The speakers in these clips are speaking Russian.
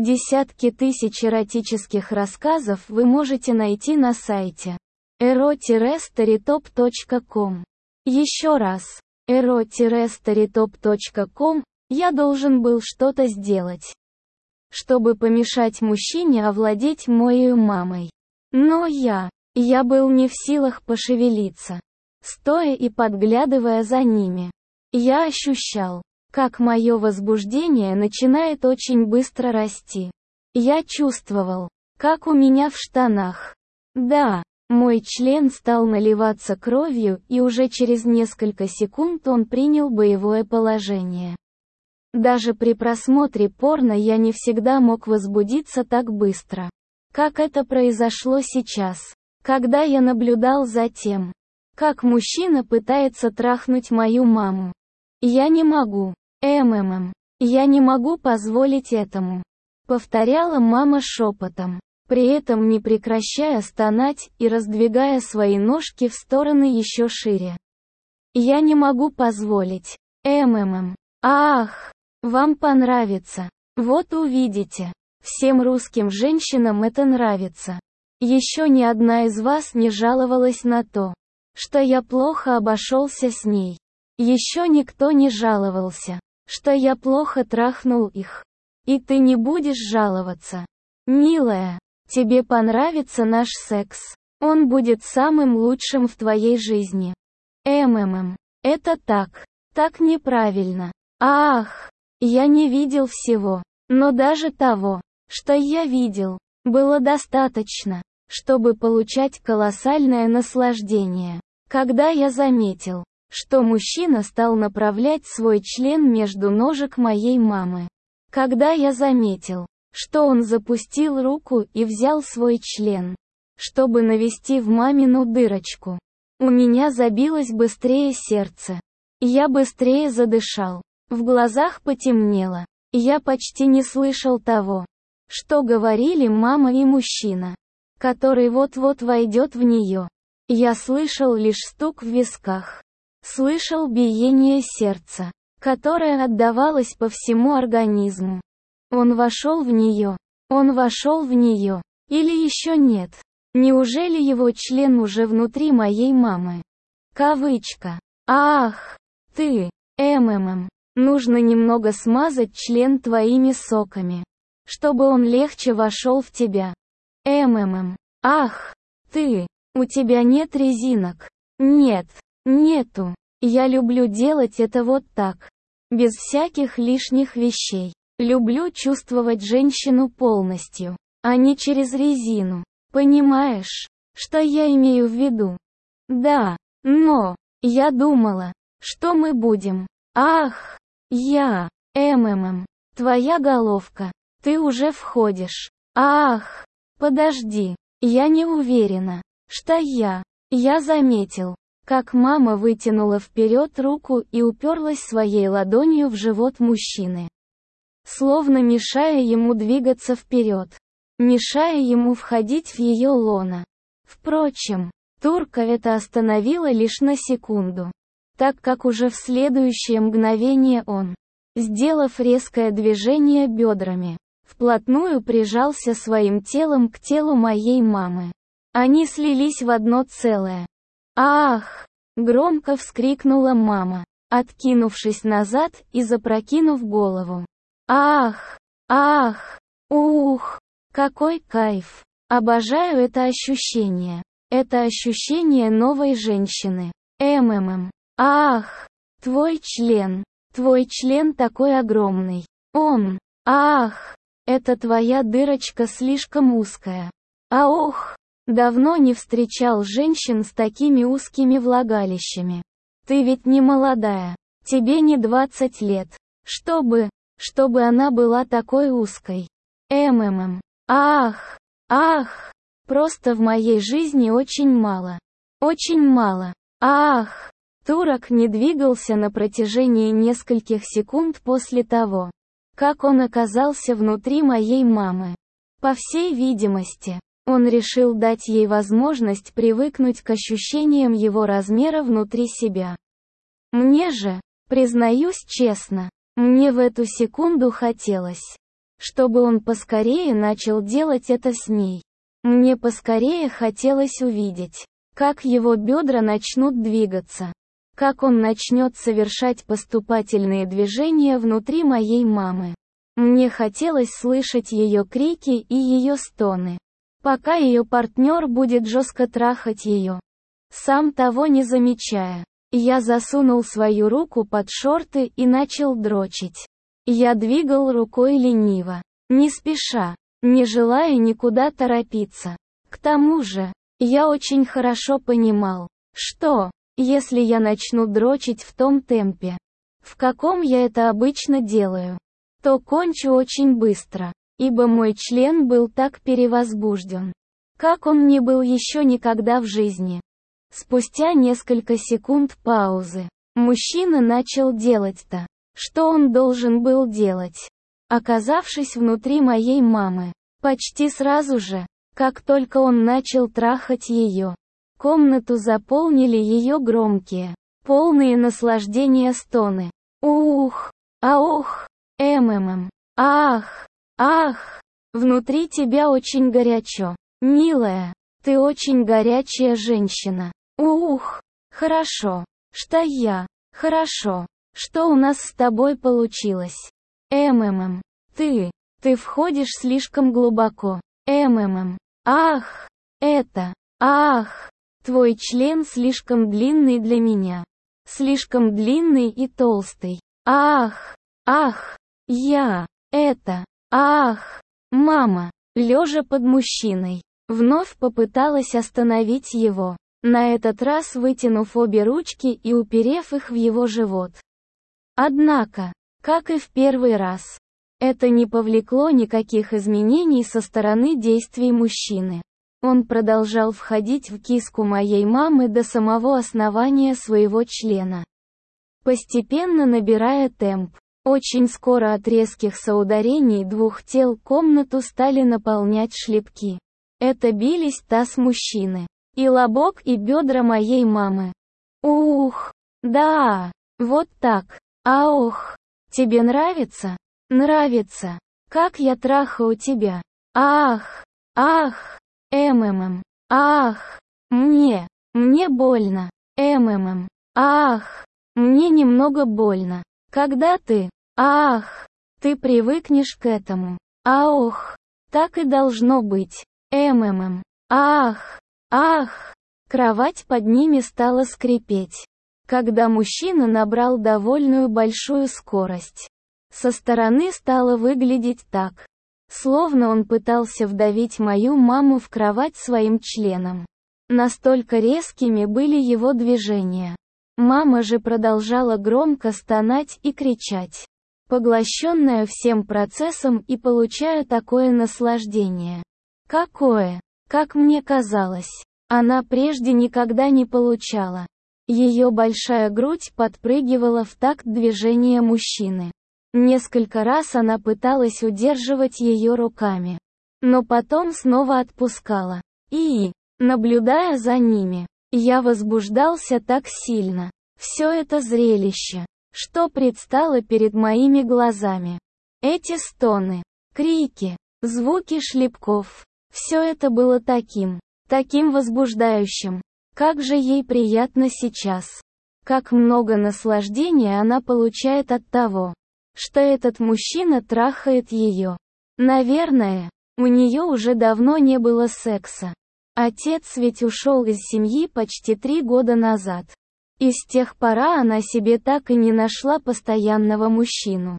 Десятки тысяч эротических рассказов вы можете найти на сайте ero-storytop.com. Еще раз, ero-storytop.com. Я должен был что-то сделать, чтобы помешать мужчине овладеть моей мамой. Но я был не в силах пошевелиться. Стоя и подглядывая за ними, я ощущал, как мое возбуждение начинает очень быстро расти. Я чувствовал, как у меня в штанах. Да, мой член стал наливаться кровью, и уже через несколько секунд он принял боевое положение. Даже при просмотре порно я не всегда мог возбудиться так быстро, как это произошло сейчас, когда я наблюдал за тем, как мужчина пытается трахнуть мою маму. Я не могу. Я не могу позволить этому, повторяла мама шепотом, при этом не прекращая стонать и раздвигая свои ножки в стороны еще шире. Я не могу позволить. Ах, вам понравится. Вот увидите. Всем русским женщинам это нравится. Еще ни одна из вас не жаловалась на то, что я плохо обошелся с ней. Еще никто не жаловался, что я плохо трахнул их. И ты не будешь жаловаться. Милая, тебе понравится наш секс. Он будет самым лучшим в твоей жизни. Это так неправильно. Ах, я не видел всего, но даже того, что я видел, было достаточно, чтобы получать колоссальное наслаждение. Когда я заметил, что мужчина стал направлять свой член между ножек моей мамы. Когда я заметил, что он запустил руку и взял свой член, чтобы навести в мамину дырочку. У меня забилось быстрее сердце. Я быстрее задышал. В глазах потемнело. Я почти не слышал того, что говорили мама и мужчина, который вот-вот войдет в нее. Я слышал лишь стук в висках. Слышал биение сердца, которое отдавалось по всему организму. Он вошел в нее. Или еще нет? Неужели его член уже внутри моей мамы? Кавычка. Ах, ты, нужно немного смазать член твоими соками, чтобы он легче вошел в тебя. Ах, ты, у тебя нет резинок. Нет. Нету. Я люблю делать это вот так. Без всяких лишних вещей. Люблю чувствовать женщину полностью, а не через резину. Понимаешь, что я имею в виду? Да, но я думала, что мы будем. Ах, твоя головка. Ты уже входишь. Ах, подожди. Я не уверена, что я заметил, как мама вытянула вперед руку и уперлась своей ладонью в живот мужчины, словно мешая ему двигаться вперед, мешая ему входить в ее лоно. Впрочем, турка это остановила лишь на секунду, так как уже в следующее мгновение он, сделав резкое движение бедрами, вплотную прижался своим телом к телу моей мамы. Они слились в одно целое. «Ах!» — громко вскрикнула мама, откинувшись назад и запрокинув голову. «Ах! Ах! Ух! Какой кайф! Обожаю это ощущение! Это ощущение новой женщины! Ах! Твой член такой огромный! Ах! Это твоя дырочка слишком узкая! Ох! Давно не встречал женщин с такими узкими влагалищами. Ты ведь не молодая. Тебе не 20 лет. Чтобы она была такой узкой. Ах! Ах! Просто в моей жизни очень мало. Очень мало. Ах! Турок не двигался на протяжении нескольких секунд после того, как он оказался внутри моей мамы. По всей видимости, он решил дать ей возможность привыкнуть к ощущениям его размера внутри себя. Мне же, признаюсь честно, мне в эту секунду хотелось, чтобы он поскорее начал делать это с ней. Мне поскорее хотелось увидеть, как его бедра начнут двигаться, как он начнет совершать поступательные движения внутри моей мамы. Мне хотелось слышать ее крики и ее стоны, пока ее партнер будет жестко трахать ее. Сам того не замечая, я засунул свою руку под шорты и начал дрочить. Я двигал рукой лениво, не спеша, не желая никуда торопиться. К тому же, я очень хорошо понимал, что, если я начну дрочить в том темпе, в каком я это обычно делаю, то кончу очень быстро, ибо мой член был так перевозбужден, как он не был еще никогда в жизни. Спустя несколько секунд паузы, мужчина начал делать то, что он должен был делать, оказавшись внутри моей мамы. Почти сразу же, как только он начал трахать ее, комнату заполнили ее громкие, полные наслаждения стоны. Ух, аух, ах, ах, внутри тебя очень горячо, милая, ты очень горячая женщина. Ух, хорошо, хорошо, что у нас с тобой получилось. Ты входишь слишком глубоко. Ах, твой член слишком длинный для меня. Слишком длинный и толстый. Ах, мама, лежа под мужчиной, вновь попыталась остановить его, на этот раз вытянув обе ручки и уперев их в его живот. Однако, как и в первый раз, это не повлекло никаких изменений со стороны действий мужчины. Он продолжал входить в киску моей мамы до самого основания своего члена, постепенно набирая темп. Очень скоро от резких соударений двух тел комнату стали наполнять шлепки. Это бились таз мужчины, и лобок, и бедра моей мамы. Ух, да, вот так. Аух, тебе нравится? Нравится. Как я трахаю тебя. Ах, ах, мне больно. Ах, мне немного больно. Когда ты привыкнешь к этому. Аух, так и должно быть. Ах, кровать под ними стала скрипеть, когда мужчина набрал довольную большую скорость. Со стороны стало выглядеть так, словно он пытался вдавить мою маму в кровать своим членом. Настолько резкими были его движения. Мама же продолжала громко стонать и кричать, поглощенная всем процессом и получая такое наслаждение. Какое, как мне казалось, она прежде никогда не получала. Ее большая грудь подпрыгивала в такт движения мужчины. Несколько раз она пыталась удерживать ее руками, но потом снова отпускала. И, наблюдая за ними, я возбуждался так сильно. Все это зрелище, что предстало перед моими глазами. Эти стоны, крики, звуки шлепков. Все это было таким возбуждающим. Как же ей приятно сейчас. Как много наслаждения она получает от того, что этот мужчина трахает ее. Наверное, у нее уже давно не было секса. Отец ведь ушел из семьи почти 3 года назад. И с тех пор она себе так и не нашла постоянного мужчину.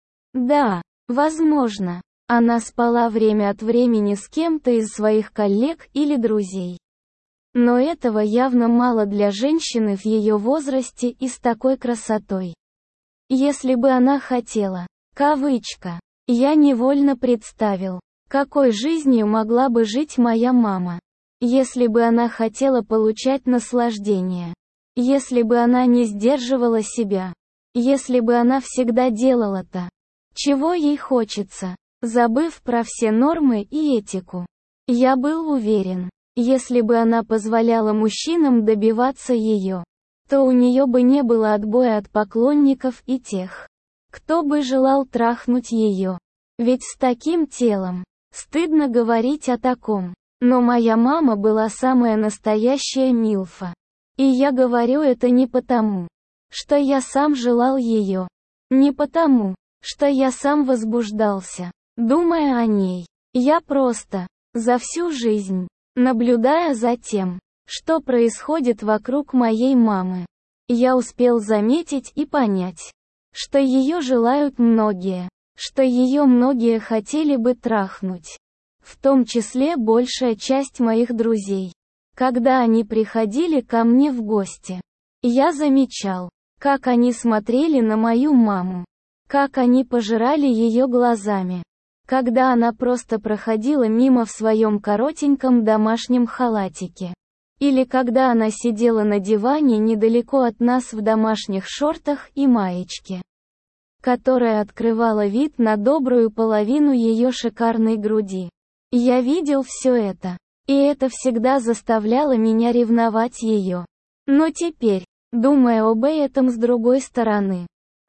Да, возможно, она спала время от времени с кем-то из своих коллег или друзей. Но этого явно мало для женщины в ее возрасте и с такой красотой. Если бы она хотела, кавычка, я невольно представил, какой жизнью могла бы жить моя мама. Если бы она хотела получать наслаждение. Если бы она не сдерживала себя. Если бы она всегда делала то, чего ей хочется, забыв про все нормы и этику. Я был уверен, если бы она позволяла мужчинам добиваться ее, то у нее бы не было отбоя от поклонников и тех, кто бы желал трахнуть ее. Ведь с таким телом стыдно говорить о таком. Но моя мама была самая настоящая милфа. И я говорю это не потому, что я сам желал ее. Не потому, что я сам возбуждался, думая о ней. Я просто, за всю жизнь, наблюдая за тем, что происходит вокруг моей мамы, я успел заметить и понять, что ее желают многие, что ее многие хотели бы трахнуть. В том числе большая часть моих друзей. Когда они приходили ко мне в гости, я замечал, как они смотрели на мою маму, как они пожирали ее глазами, когда она просто проходила мимо в своем коротеньком домашнем халатике. Или когда она сидела на диване недалеко от нас в домашних шортах и маечке, которая открывала вид на добрую половину ее шикарной груди. Я видел все это, и это всегда заставляло меня ревновать ее. Но теперь, думая об этом с другой стороны,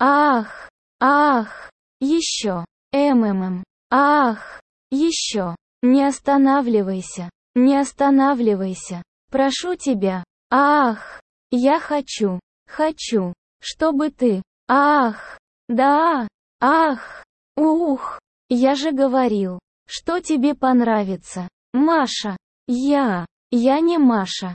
еще, еще, не останавливайся, прошу тебя, я хочу, чтобы ты, да, я же говорил, что тебе понравится, Маша, я не Маша,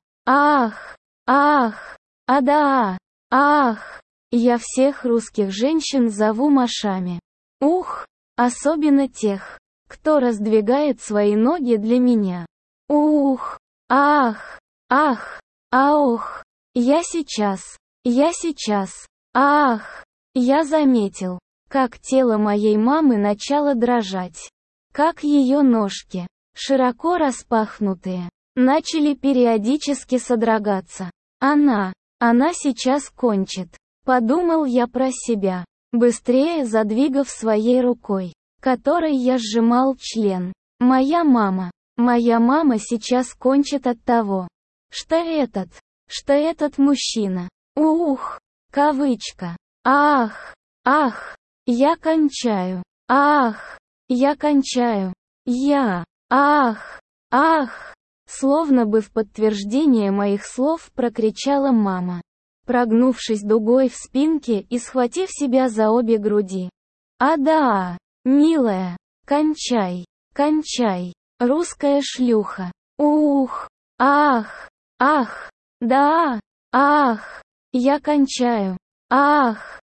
я всех русских женщин зову Машами. Особенно тех, кто раздвигает свои ноги для меня. Я сейчас, я заметил, как тело моей мамы начало дрожать, как ее ножки, широко распахнутые, начали периодически содрогаться. Она сейчас кончит, подумал я про себя, быстрее задвигав своей рукой, которой я сжимал член. Моя мама сейчас кончит от того, что этот мужчина, кавычка, я кончаю, словно бы в подтверждение моих слов прокричала мама, прогнувшись дугой в спинке и схватив себя за обе груди. Да, милая, кончай, русская шлюха. Да, я кончаю.